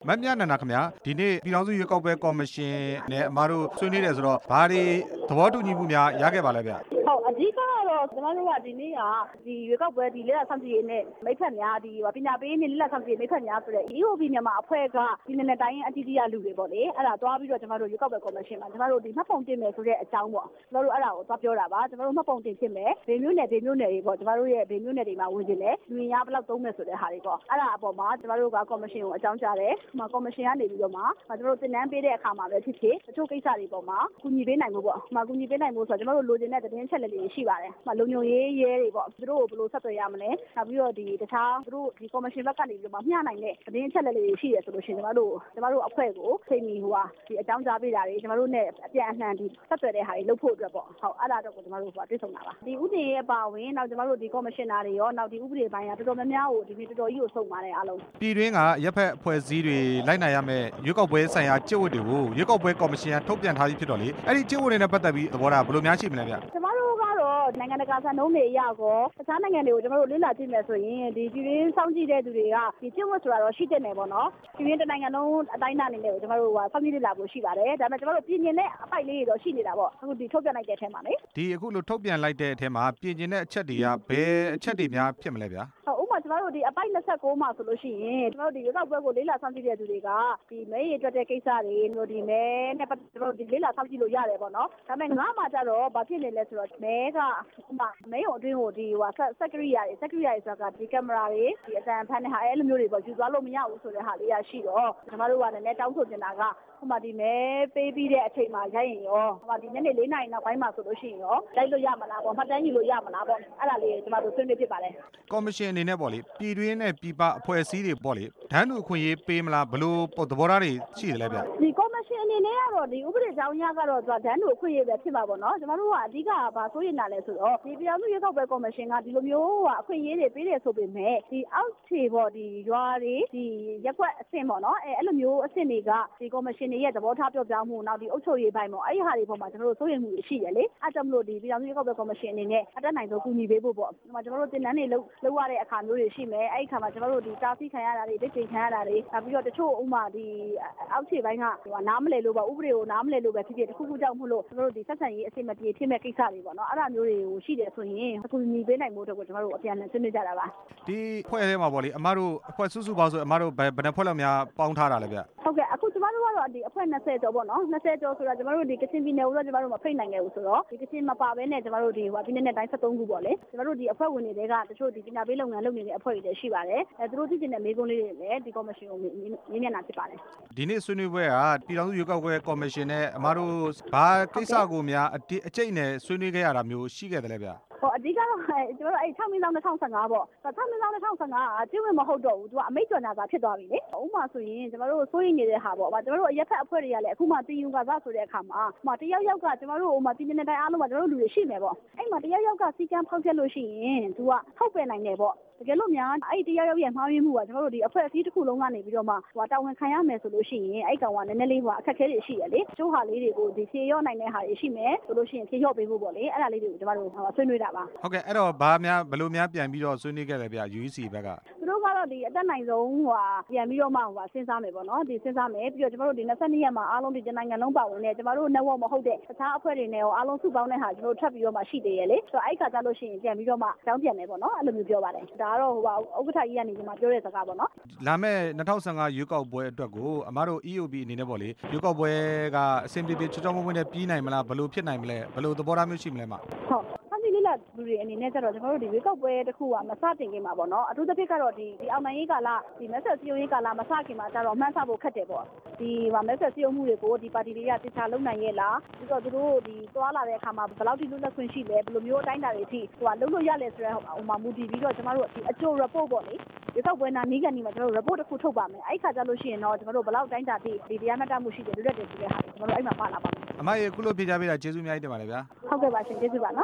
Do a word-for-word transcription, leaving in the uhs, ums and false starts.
မမြနန္ဒာခင်ဗျာဒီနေ့ပြည်ထောင်စုရွေးကောက်ပွဲကော်မရှင်နဲ့အမားတို့ဆွေးနွေးတယ်ဆိုတော့ဘာတွေသဘောတူညီမှုများရခဲ့ပါလဲဗျဟုတ်အဓိကတော့ကျွန်တော်တို့ကဒီနေ့ကဒီရွေးကောက်ပွဲဒီလက်ရဆောင်ကြည့်နဲ့မိဖက်များဒီပညာပေးနေလက်ရဆောင်ကြည့်မိဖက်များဆိုတဲ့ E O B မြန်မာအဖွဲ့ကဒီနေ့နဲ့တိုင်းအတီးတီးရလူတွေပေါ့လေအဲ့ဒါသွားပြီးတော့ကျွန်တော်တို့ရွေးကောက်ပွဲကော်မရှင်မှာကျွန်တော်တို့ဒီမှတ်ပုံတင်မယ်ဆိုတဲ့အကြောင်းပေါ့ကျွန်တော်တို့အဲ့ဒါကိုသွားပြောတာပါကျွန်တော်တို့မှတ်ပုံတင်ဖြစ်မယ်ဒေမျိုးနယ်ဒေမျိုးနယ်တွေပေါ့ကျွန်တော်တို့ရဲ့ဒေမျိုးနယ်တွေမှာဝင်နေတယ်လူရင်းဘယ်လောက်သုံးမယ်ဆိုတဲ့ဟာတွေပေါ့အဲ့ဒါအပေါ်မှာကျွန်တော်တို့ကကော်မရှင်ကိုအကြောင်းကြားတယ်မှာကော်မရှင်ကနေပြီးတော့မှကျွန်တော်တို့တင်နန်းပေးတဲ့အခါမှာပဲဖြစ်ဖြစ်တချို့ကိစ္စတွေပေါ်မှာကူညီပေးနိုင်မှုပေါ့မှာကူညီပေးနိုင်မှုဆိုတော့ကျွန်တော်တို့လိုချင်တဲ့သတင်းချက်လက်တွေရှိပါတယ်မှာလုံညုံရေးရဲတွေပေါ့သူတို့ကိုဘယ်လိုဆက်သွယ်ရမလဲနောက်ပြီးတော့ဒီတခြားသူတို့ဒီကော်မရှင်ဘက်ကနေပြီးတော့မှမျှနိုင်တဲ့သတင်းချက်လက်တွေရှိတယ်ဆိုလို့ရှိရင်ကျွန်တော်တို့ကျွန်တော်တို့အဖွဲ့ကိုစိတ်မီဟိုဟာဒီအကြောင်းကြားပေးတာတွေကျွန်တော်တို့နဲ့အပြန်အလှန်ဒီဆက်သွယ်တဲ့ဟာတွေလုပ်ဖို့အတွက်ပေါ့ဟုတ်အဲ့ဒါတော့ကိုကျွန်တော်တို့ဟိုတွေ့ဆုံတာပါဒီဥပဒေရဲ့ပါဝင်နောက်ကျွန်တော်တို့ဒီကော်မရှင်နာတွေရောနောက်ဒီဥပဒေပိုင်းကတော်တော်များများကိုဒီတော်တော်ကြီးကိုစုံပါတယ်အားလုံးပြည်တွင်းကရပ်ဖက်အဖွဲ့အစည်းတွေလိုက်နိုင်ရမယ့်ရွေးကောက်ပွဲဆိုင်ရာကျင့်ဝတ်တွေကိုရွေးကောက်ပွဲကော်မရှင်ကထုတ်ပြန်ထားပြီးဖြစ်တော့လေအဲ့ဒီကျင့်ဝတ်တွေနဲ့ပတ်သက်ပြီးသဘောထားဘယ်လိုများရှိမလဲဗျကျွန်တော်တို့ကတော့နိုင်ငံတကာစံနှုန်းတွေအရကောတခြားနိုင်ငံတွေကိုကျွန်တော်တို့လေ့လာကြည့်မယ်ဆိုရင်ဒီပြည်တွင်းစောင့်ကြည့်တဲ့သူတွေကဒီကျင့်ဝတ်ဆိုတာတော့ရှိတဲ့နယ်ပေါ့နော်ပြည်တွင်းတနိုင်ငံလုံးအတိုင်းအတာအနေနဲ့ကိုကျွန်တော်တို့ကစောင့်ကြည့်လေ့လာဖို့ရှိပါတယ်ဒါပေမဲ့ကျွန်တော်တို့ပြည်ညင်တဲ့အပိုက်လေးတွေတော့ရှိနေတာပေါ့အခုဒီထုတ်ပြန်လိုက်တဲ့အထက်မှာလေဒီအခုလိုထုတ်ပြန်လိုက်တဲ့အထက်မှာပြည်ညင်တဲ့အချက်တွေကဘယ်အချက်တွေများဖြစ်မလဲဗျာဟုတ်ဥပမာကျွန်တော်တို့ဒီအပိုက်၂၉မှာဆိုလို့ရှိရင်ကျွန်တော်တို့ဒီရွေးကောက်ပွဲကိုလေ့လာစောင့်ကြည့်တဲ့သူတွေကဒီမဲရည်တွက်တဲ့ကိစ္စတွေတို့ဒီမဲနဲ့ပတ်သက်လို့ဒီလေ့လာစောင့်ကြည့်လို့ရတယ်ပေါ့နော်ဒါပေမဲ့ငါးမှာကျတော့ဘာဖြစ်နေလဲဆိုတော့မဲကဥပမာမဲရုံအတွင်းကိုဒီဟိုစက်ကရိယာတွေစက်ကရိယာတွေဆိုတာကဒီကင်မရာတွေဒီအတန်ဖန်တဲ့ဟာအဲ့လိုမျိုးတွေပေါ့ယူသွားလို့မရဘူးဆိုတဲ့ဟာလေးရရှိတော့ကျွန်တော်တို့ကလည်းတောင်းဆိုနေတာကဟိုမှာဒီမဲပေးပြီးတဲ့အချိန်မှာရိုက်ရင်ရောဟိုမှာဒီညနေ၄နာရီနောက်ပိုင်းမှာဆိုလို့ရှိရင်ရောလိုက်လို့ရမလားပေါ့မှတ်တမ်းယူလို့ရမလားပေါ့အဲ့ဒါလေးကျွန်တော်တို့ဆွေးနွေးဖြစ်ပါတယ်ကော်မရှင်အနေနဲ့ပေါ့လေပြည်တွင်းနဲ့ပြည်ပအဖွဲ့အစည်းတွေပေါ့လေဒန်းတူအခွင့်အရေးပေးမလားဘလို့သဘောထားတွေရှိတယ်လဲဗျဒီကော်မရှင်အနေနဲ့ကတော့ဒီဥပဒေကြောင်းအရကတော့သူကဒန်းတူအခွင့်အရေးပဲဖြစ်ပါပေါ့နော်ကျွန်တော်တို့ကအဓိကဘာဆိုရင်လာလဲဆိုတော့ဒီပြည်ထောင်စုရွေးကောက်ပွဲကော်မရှင်ကဒီလိုမျိုးကအခွင့်အရေးတွေပေးတယ်ဆိုပေမဲ့ဒီအောက်ခြေပေါ့ဒီရွာတွေဒီရက်ွက်အဆင့်ပေါ့နော်အဲအဲ့လိုမျိုးအဆင့်တွေကဒီကော်မရှင်တွေရဲ့သဘောထားပြောပြမှုနောက်ဒီအုပ်ချုပ်ရေးပိုင်းပေါ့အဲ့ဒီဟာတွေပေါ်မှာကျွန်တော်တို့စိုးရိမ်မှုရှိတယ်လေအဲ့ကြောင့်မလို့ဒီပြည်ထောင်စုရွေးကောက်ပွဲကော်မရှင်အနေနဲ့အတက်နိုင်ဆုံးကူညီပေးဖို့ပေါ့ဒီမှာကျွန်တော်တို့တင်နန်းတွေလုပ်လုပ်ရတဲ့အခါမျိုးတွေရှိမယ်အဲ့ဒီအခါမှာကျွန်တော်တို့ဒီတားဆီးခံရတာတွေဒိတ်တင်ခံရတာတွေနောက်ပြီးတော့တချို့ဥမာဒီအောက်ခြေပိုင်းကဟိုနားမလဲလို့ပေါ့ဥပဒေကိုနားမလဲလို့ပဲဖြစ်ဖြစ်တခုခုကြောင့်မို့လို့ကျွန်တော်တို့ဒီဆက်ဆံရေးအဆင်မပြေဖြစ်မဲ့ကိစ္စတွေပေါ့နော်အဲ့ဒါမျိုးတွေကိုရှိတယ်ဆိုရင်အကူအညီပေးနိုင်ဖို့အတွက်ကိုကျွန်တော်တို့အပြန်အလှန်ဆွေးနွေးကြတာပါဒီဖွဲ့ထဲမှာပေါ့လေအမတို့အဖွဲ့စုစုပေါင်းဆိုအမတို့ဘယ်ဘယ်နှဖွဲ့လောက်များပေါင်းထားတာလဲဗျဟုတ်ကဲ့အခုကျွန်တော်တို့ကတော့ဒီအဖွဲ့၂၀ကျော်ပေါ့နော်၂၀ကျော်ဆိုတော့ကျွန်တော်တို့ဒီကချင်ပြည်နယ်ကိုတော့ကျွန်တော်တို့မဖိတ်နိုင်ခဲ့ဘူးဆိုတော့ဒီကချင်မပါဘဲနဲ့ကျွန်တော်တို့ဒီဟိုပြည်နယ်နဲ့တိုင်း၁၃ခုပေါ့လေကျွန်တော်တို့ဒီအဖွဲ့ဝင်တွေကတချို့ဒီပညာပေးလုပ်ငန်းလုပ်နေတဲ့အဖွဲ့တွေလည်းရှိပါတယ်အဲသူတို့သိချင်တဲ့မေးခွန်းလေးတွေလည်းဒီကော်မရှင်ကိုမြင်မြင်တာဖြစ်ပါတယ်ဒီနေ့ဆွေးနွေးပွဲကပြည်ထောင်စုရွေးကောက်ပွဲကော်မရှင်နဲ့အမတို့ဘာကိစ္စကိုများအကျိတ်နဲ့ဆွေးနွေးခဲ့ရတာမျိုးရှိခဲ့တယ်လေဗျဟိုအဓိကတော့ကျွန်တော်တို့အဲ့၆မင်းဆောင်၂၀၁၅ပေါ့၆မင်းဆောင်၂၀၁၅ကကျင့်ဝင်မဟုတ်တော့ဘူးသူကအမိတ်ကြော်ညာစာဖြစ်သွားပြီလေဥပမာဆိုရင်ကျွန်တော်တို့စိုးရိမ်နေတဲ့ဟာပေါ့ကျွန်တော်တို့အရက်ဖက်အဖွဲ့တွေကလည်းအခုမှတီယူကစားဆိုတဲ့အခါမှာဟိုတယောက်ယောက်ကကျွန်တော်တို့ဟိုမှာပြည်နယ်တိုင်းအားလုံးမှာကျွန်တော်တို့လူတွေရှိမယ်ပေါ့အဲ့မှာတယောက်ယောက်ကစီကံဖောက်ချက်လို့ရှိရင်သူကထုတ်ပယ်နိုင်တယ်ပေါ့တကယ်လို့များအဲ့ဒီတယောက်ယောက်ရဲ့မှားယွင်းမှုကကျွန်တော်တို့ဒီအဖွဲ့အစည်းတစ်ခုလုံးကနေပြီးတော့မှဟိုတာဝန်ခံရမယ်ဆိုလို့ရှိရင်အဲ့ကောင်ကနည်းနည်းလေးဟိုအခက်အခဲတွေရှိရလေကျိုးဟာလေးတွေကိုဒီဖြေရော့နိုင်တဲ့ဟာတွေရှိမယ်ဆိုလို့ရှိရင်ဖြေရော့ပေးဖို့ပေါ့လေအဲ့ဒါလေးတွေကိုကျွန်တော်တို့ဆွေးနွေးတာပါဟုတ်ကဲ့အဲ့တော့ဘာများဘယ်လိုများပြန်ပြီးတော့ဆွေးနွေးခဲ့လဲဗျ U E C ဘက်ကသူတို့ကတော့ဒီအတက်နိုင်ဆုံးဟိုပြန်ပြီးတော့မှဟိုစဉ်းစားမယ်ပေါ့နော်ဒီစဉ်းစားမယ်ပြီးတော့ကျွန်တော်တို့ဒီ၂၂ရက်မှာအားလုံးဒီနိုင်ငံလုံးပါဝင်နေကျွန်တော်တို့ network မဟုတ်တဲ့တခြားအဖွဲ့တွေနဲ့ရောအားလုံးစုပေါင်းတဲ့ဟာကျွန်တော်တို့ထပ်ပြီးတော့မှရှိသေးရဲ့လေဆိုတော့အဲ့ခါကျလို့ရှိရင်ပြန်ပြီးတော့မှကြောင်းပြန်မယ်ပေါ့နော်အဲ့လိုမျိုးပြောပါတယ်ဒါကတော့ဟိုဥက္ကဋ္ဌကြီးကနေဒီမှာပြောတဲ့စကားပေါ့နော်လာမယ့်၂၀၁၅ရွေးကောက်ပွဲအတွက်ကိုအမတို့ E O B အနေနဲ့ပေါ့လေရွေးကောက်ပွဲကအဆင်ပြေပြေချောချောမွေ့မွေ့နဲ့ပြီးနိုင်မလားဘယ်လိုဖြစ်နိုင်မလဲဘယ်လိုသဘောထားမျိုးရှိမလဲမဟုတ်လူတွေအနေနဲ့ကျတော့ကျွန်တော်တို့ဒီရွေးကောက်ပွဲတစ်ခုကမစတင်ခင်မှာပေါ့နော်အထူးသဖြင့်ကတော့ဒီဒီအောင်နိုင်ရေးကာလဒီမဲဆက်စည်းရုံးရေးကာလမစခင်မှာကျတော့မှန်းဆဖို့ခက်တယ်ပေါ့ဒီဟာမဲဆက်စည်းရုံးမှုတွေကိုဒီပါတီတွေကတခြားလုံနိုင်ရဲ့လားပြီးတော့သူတို့ဒီသွားလာတဲ့အခါမှာဘယ်လောက်ထိလွတ်လပ်ခွင့်ရှိလဲဘယ်လိုမျိုးအတိုင်းအတာတွေအထိဟိုကလုံလို့ရလဲဆိုတဲ့ဟိုမှာမူတည်ပြီးတော့ကျွန်တော်တို့ဒီအကျိုး report ပေါ့လေရွေးကောက်ပွဲနာနီးကန်ဒီမှာကျွန်တော်တို့ report တစ်ခုထုတ်ပါမယ်အဲ့ခါကျလို့ရှိရင်တော့ကျွန်တော်တို့ဘယ်လောက်တိုင်းတာထိဒီတရားမျှတမှုရှိတယ်လွတ်လပ်တယ်ဆိုတဲ့ဟာကျွန်တော်တို့အဲ့မှာပါလာပါမယ်အမရေခုလိုဖြေချပေးတာကျေးဇူးအများကြီးတင်ပါတယ်ဗျာဟုတ်ကဲ့ပါရှင်ကျေးဇူးပါနော်